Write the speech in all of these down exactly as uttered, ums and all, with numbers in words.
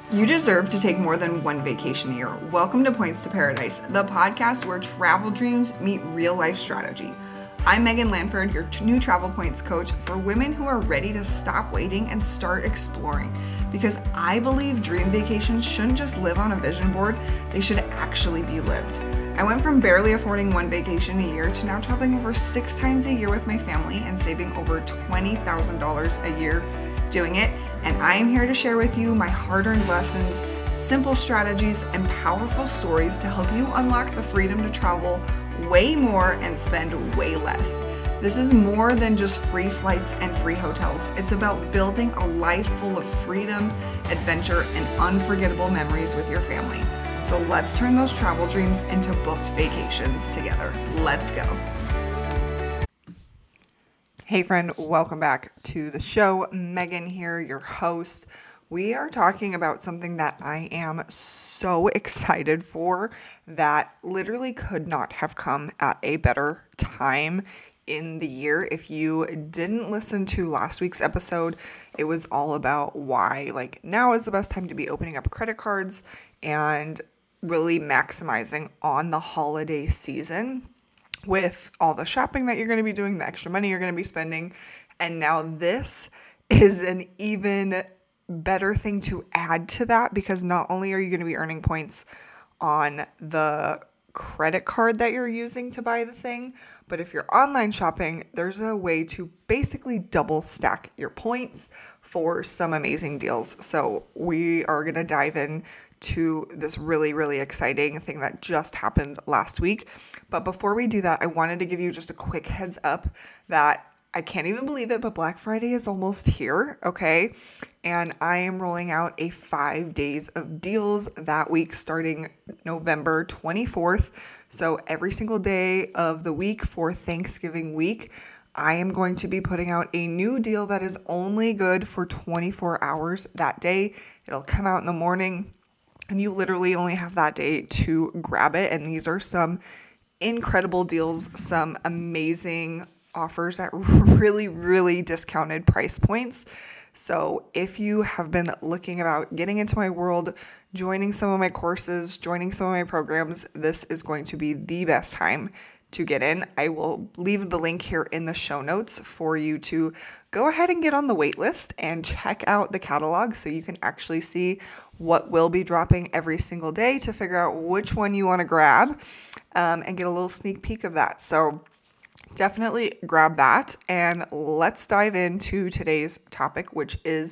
You deserve to take more than one vacation a year. Welcome to Points to Paradise, the podcast where travel dreams meet real life strategy. I'm Megan Lanford, your new Travel Points coach for women who are ready to stop waiting and start exploring. Because I believe dream vacations shouldn't just live on a vision board, they should actually be lived. I went from barely affording one vacation a year to now traveling over six times a year with my family and saving over twenty thousand dollars a year doing it. And I am here to share with you my hard-earned lessons, simple strategies, and powerful stories to help you unlock the freedom to travel way more and spend way less. This is more than just free flights and free hotels. It's about building a life full of freedom, adventure, and unforgettable memories with your family. So let's turn those travel dreams into booked vacations together. Let's go. Hey friend, welcome back to the show. Megan here, your host. We are talking about something that I am so excited for that literally could not have come at a better time in the year. If you didn't listen to last week's episode, it was all about why like now is the best time to be opening up credit cards and really maximizing on the holiday season with all the shopping that you're going to be doing, the extra money you're going to be spending. And now this is an even better thing to add to that, because not only are you going to be earning points on the credit card that you're using to buy the thing, but if you're online shopping, there's a way to basically double stack your points for some amazing deals. So we are going to dive in to this really, really exciting thing that just happened last week. But before we do that, I wanted to give you just a quick heads up that I can't even believe it, but Black Friday is almost here, okay? And I am rolling out a five days of deals that week starting November twenty-fourth. So every single day of the week for Thanksgiving week, I am going to be putting out a new deal that is only good for twenty-four hours that day. It'll come out in the morning, and you literally only have that day to grab it. And these are some incredible deals, some amazing offers at really, really discounted price points. So if you have been looking about getting into my world, joining some of my courses, joining some of my programs, this is going to be the best time to get in. I will leave the link here in the show notes for you to go ahead and get on the wait list and check out the catalog so you can actually see what will be dropping every single day to figure out which one you want to grab um, and get a little sneak peek of that. So definitely grab that, and let's dive into today's topic, which is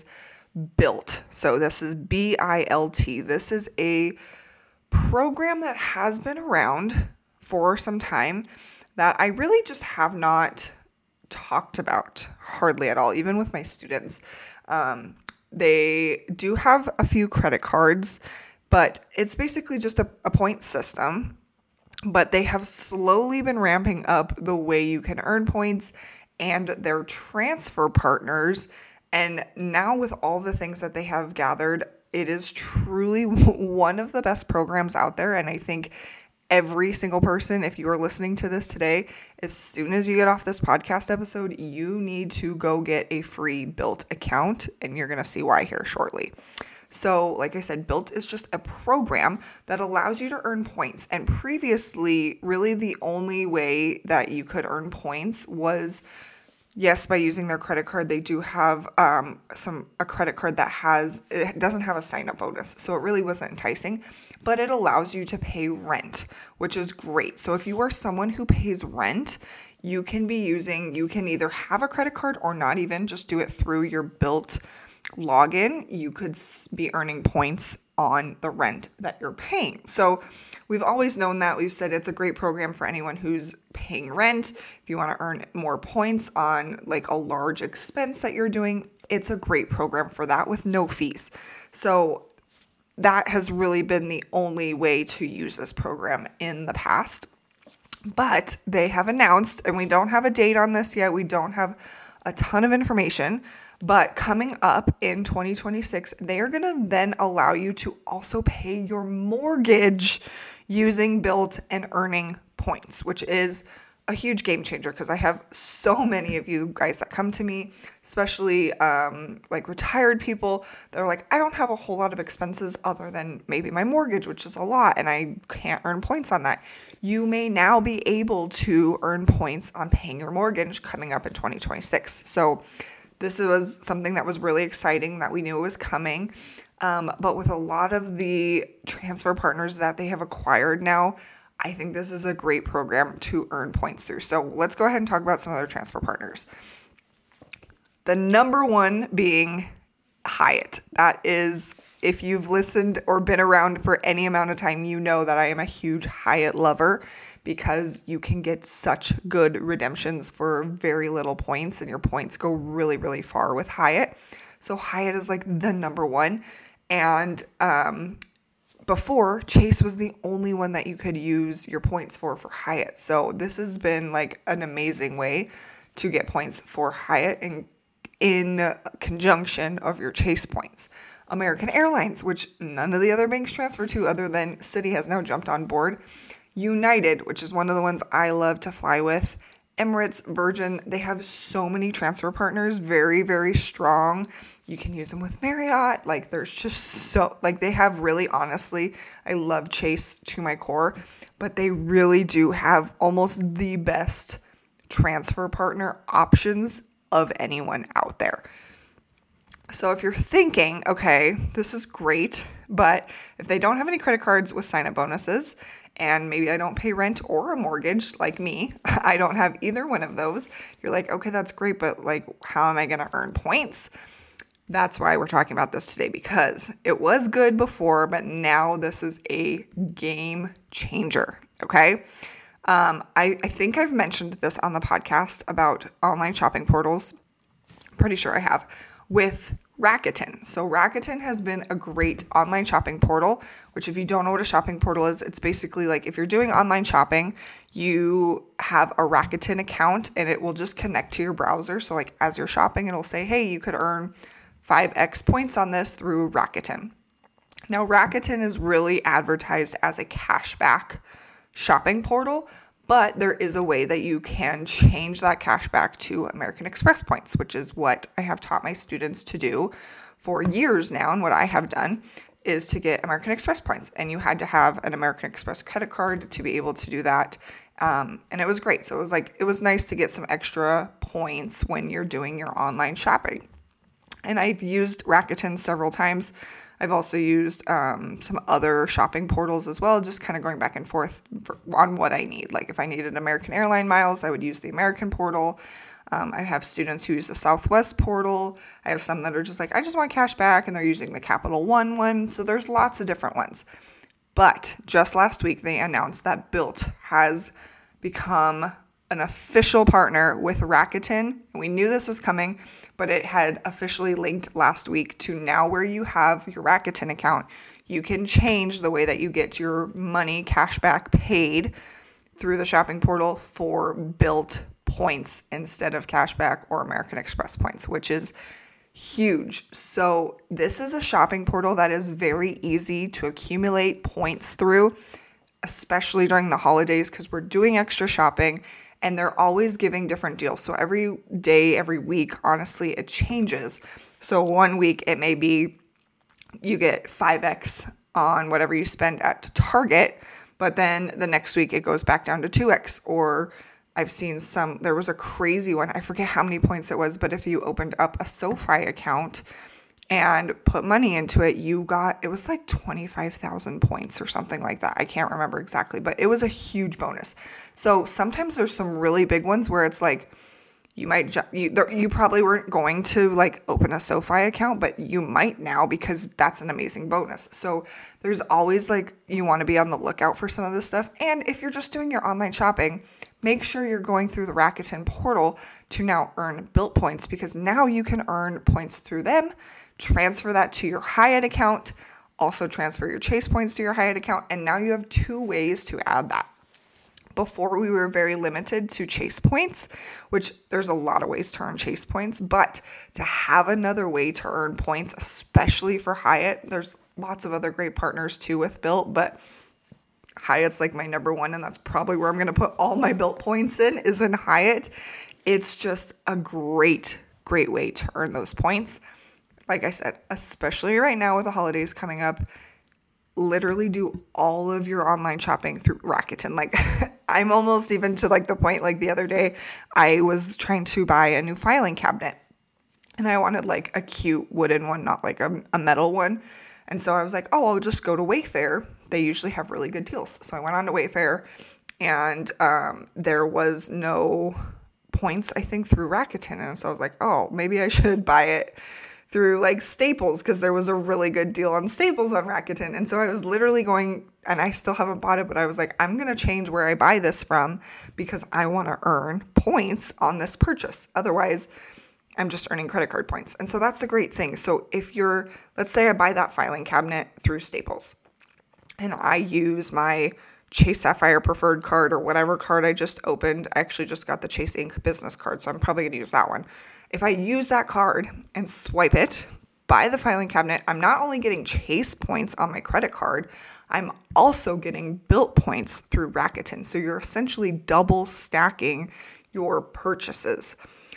Bilt. So this is B I L T. This is a program that has been around for some time that I really just have not talked about hardly at all, even with my students. Um, they do have a few credit cards, but it's basically just a, a point system. But they have slowly been ramping up the way you can earn points and their transfer partners. And now with all the things that they have gathered, it is truly one of the best programs out there. And I think every single person, if you are listening to this today, as soon as you get off this podcast episode, you need to go get a free Bilt account, and you're going to see why here shortly. So like I said, Bilt is just a program that allows you to earn points. And previously, really the only way that you could earn points was, yes, by using their credit card. They do have um, some a credit card that has, it doesn't have a sign-up bonus. So it really wasn't enticing, but it allows you to pay rent, which is great. So if you are someone who pays rent, you can be using, you can either have a credit card or not even, just do it through your Bilt login. You could be earning points on the rent that you're paying. So we've always known that. We've said it's a great program for anyone who's paying rent. If you want to earn more points on like a large expense that you're doing, it's a great program for that with no fees. So that has really been the only way to use this program in the past. But they have announced, and we don't have a date on this yet, we don't have a ton of information, but coming up in twenty twenty-six, they are going to then allow you to also pay your mortgage using Bilt and earning points, which is a huge game changer because I have so many of you guys that come to me, especially um, like retired people that are like, I don't have a whole lot of expenses other than maybe my mortgage, which is a lot, and I can't earn points on that. You may now be able to earn points on paying your mortgage coming up in twenty twenty-six. So this was something that was really exciting that we knew it was coming. Um, but with a lot of the transfer partners that they have acquired now, I think this is a great program to earn points through. So let's go ahead and talk about some other transfer partners. The number one being Hyatt. That is, if you've listened or been around for any amount of time, you know that I am a huge Hyatt lover because you can get such good redemptions for very little points, and your points go really, really far with Hyatt. So Hyatt is like the number one. And um, before, Chase was the only one that you could use your points for for Hyatt. So this has been like an amazing way to get points for Hyatt in, in conjunction of your Chase points. American Airlines, which none of the other banks transfer to other than Citi, has now jumped on board. United, which is one of the ones I love to fly with. Emirates, Virgin, they have so many transfer partners, very, very strong. You can use them with Marriott. Like, there's just so, like, they have really, honestly, I love Chase to my core, but they really do have almost the best transfer partner options of anyone out there. So if you're thinking, okay, this is great, but if they don't have any credit cards with sign-up bonuses, and maybe I don't pay rent or a mortgage like me, I don't have either one of those, you're like, okay, that's great, but like, how am I going to earn points? That's why we're talking about this today, because it was good before, but now this is a game changer, okay? Um, I, I think I've mentioned this on the podcast about online shopping portals. Pretty sure I have, with Rakuten. So Rakuten has been a great online shopping portal, which if you don't know what a shopping portal is, it's basically like if you're doing online shopping, you have a Rakuten account and it will just connect to your browser. So like as you're shopping, it'll say, hey, you could earn five X points on this through Rakuten. Now Rakuten is really advertised as a cashback shopping portal, but there is a way that you can change that cash back to American Express points, which is what I have taught my students to do for years now. And what I have done is to get American Express points. And you had to have an American Express credit card to be able to do that. Um, and it was great. So it was like, it was nice to get some extra points when you're doing your online shopping. And I've used Rakuten several times. I've also used um, some other shopping portals as well, just kind of going back and forth for, on what I need. Like if I needed American Airline miles, I would use the American portal. Um, I have students who use the Southwest portal. I have some that are just like, I just want cash back, and they're using the Capital One one. So there's lots of different ones. But just last week, they announced that Bilt has become an official partner with Rakuten. And we knew this was coming, but it had officially linked last week to now where you have your Rakuten account, you can change the way that you get your money cash back paid through the shopping portal for Bilt points instead of cashback or American Express points, which is huge. So this is a shopping portal that is very easy to accumulate points through, especially during the holidays because we're doing extra shopping. And they're always giving different deals. So every day, every week, honestly, it changes. So one week it may be you get five X on whatever you spend at Target, but then the next week it goes back down to two X. Or I've seen some, there was a crazy one. I forget how many points it was, but if you opened up a SoFi account and put money into it, you got, it was like twenty-five thousand points or something like that. I can't remember exactly, but it was a huge bonus. So sometimes there's some really big ones where it's like, you might, ju- you, there, you probably weren't going to like open a SoFi account, but you might now because that's an amazing bonus. So there's always like, you want to be on the lookout for some of this stuff. And if you're just doing your online shopping, make sure you're going through the Rakuten portal to now earn Bilt points, because now you can earn points through them. Transfer that to your Hyatt account, also transfer your Chase points to your Hyatt account, and now you have two ways to add that. Before, we were very limited to Chase points, which there's a lot of ways to earn Chase points, but to have another way to earn points, especially for Hyatt, there's lots of other great partners too with Bilt, but Hyatt's like my number one, and that's probably where I'm going to put all my Bilt points in, is in Hyatt. It's just a great, great way to earn those points. Like I said, especially right now with the holidays coming up, literally do all of your online shopping through Rakuten. Like I'm almost even to like the point, like the other day, I was trying to buy a new filing cabinet and I wanted like a cute wooden one, not like a, a metal one. And so I was like, oh, I'll just go to Wayfair. They usually have really good deals. So I went on to Wayfair and um, there was no points, I think, through Rakuten. And so I was like, oh, maybe I should buy it through like Staples because there was a really good deal on Staples on Rakuten. And so I was literally going, and I still haven't bought it, but I was like, I'm going to change where I buy this from because I want to earn points on this purchase. Otherwise, I'm just earning credit card points. And so that's a great thing. So if you're, let's say I buy that filing cabinet through Staples and I use my Chase Sapphire preferred card or whatever card I just opened. I actually just got the Chase Ink business card, so I'm probably going to use that one. If I use that card and swipe it, buy the filing cabinet, I'm not only getting Chase points on my credit card, I'm also getting Bilt points through Rakuten. So you're essentially double stacking your purchases,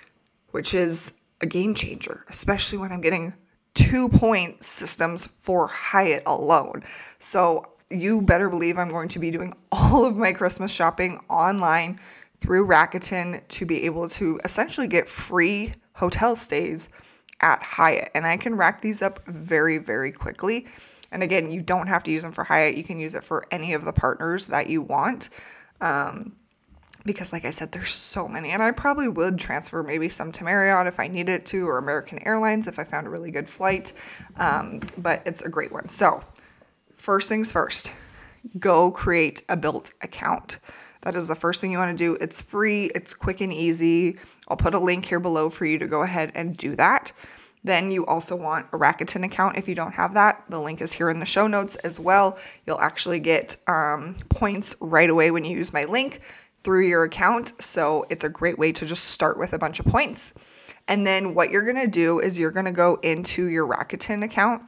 which is a game changer, especially when I'm getting two point systems for Hyatt alone. So you better believe I'm going to be doing all of my Christmas shopping online through Rakuten to be able to essentially get free hotel stays at Hyatt. And I can rack these up very, very quickly. And again, you don't have to use them for Hyatt. You can use it for any of the partners that you want. Um, because like I said, there's so many. And I probably would transfer maybe some to Marriott if I needed to, or American Airlines if I found a really good flight. Um, but it's a great one. So first things first, go create a Bilt account. That is the first thing you want to do. It's free. It's quick and easy. I'll put a link here below for you to go ahead and do that. Then you also want a Rakuten account if you don't have that. The link is here in the show notes as well. You'll actually get um, points right away when you use my link through your account. So it's a great way to just start with a bunch of points. And then what you're going to do is you're going to go into your Rakuten account,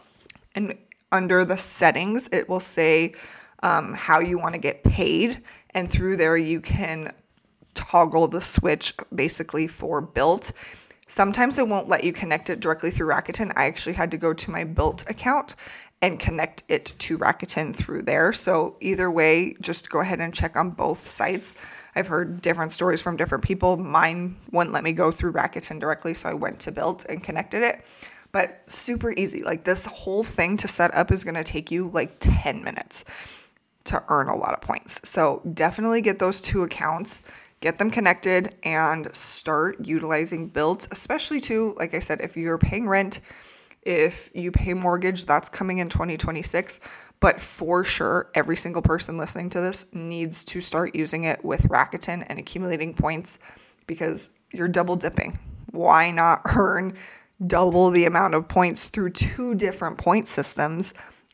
and under the settings, it will say um, how you want to get paid. And through there, you can toggle the switch basically for Bilt. Sometimes it won't let you connect it directly through Rakuten. I actually had to go to my Bilt account and connect it to Rakuten through there. So either way, just go ahead and check on both sites. I've heard different stories from different people. Mine wouldn't let me go through Rakuten directly, so I went to Bilt and connected it. But super easy. Like this whole thing to set up is going to take you like ten minutes to earn a lot of points. So definitely get those two accounts, get them connected, and start utilizing Bilt, especially too, like I said, if you're paying rent, if you pay mortgage, that's coming in twenty twenty-six. But for sure, every single person listening to this needs to start using it with Rakuten and accumulating points because you're double dipping. Why not earn double the amount of points through two different point systems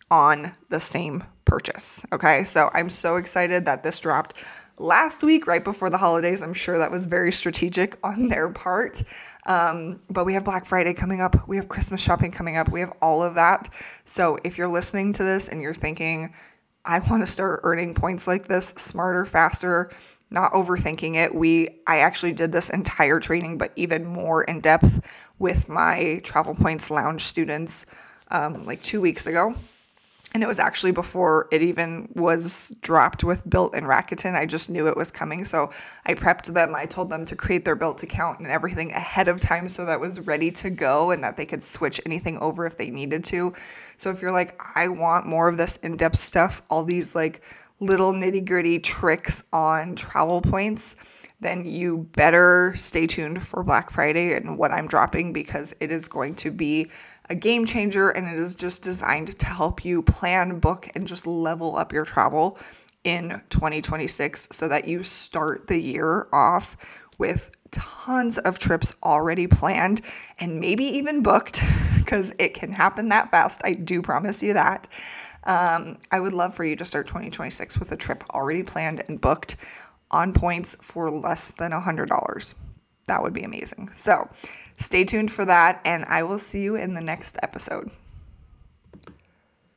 on the same purchase? Okay, so I'm so excited that this dropped last week, right before the holidays. I'm sure that was very strategic on their part. Um, but we have Black Friday coming up. We have Christmas shopping coming up. We have all of that. So if you're listening to this and you're thinking, I want to start earning points like this, smarter, faster, not overthinking it. We, I actually did this entire training, but even more in depth with my Travel Points Lounge students, um, like two weeks ago. And it was actually before it even was dropped with Bilt and Rakuten. I just knew it was coming. So I prepped them. I told them to create their Bilt account and everything ahead of time so that it was ready to go and that they could switch anything over if they needed to. So if you're like, I want more of this in-depth stuff, all these like little nitty-gritty tricks on travel points, then you better stay tuned for Black Friday and what I'm dropping, because it is going to be a game changer, and it is just designed to help you plan, book, and just level up your travel in twenty twenty-six so that you start the year off with tons of trips already planned and maybe even booked, because it can happen that fast. I do promise you that. Um, I would love for you to start twenty twenty-six with a trip already planned and booked on points for less than one hundred dollars. That would be amazing. So stay tuned for that, and I will see you in the next episode.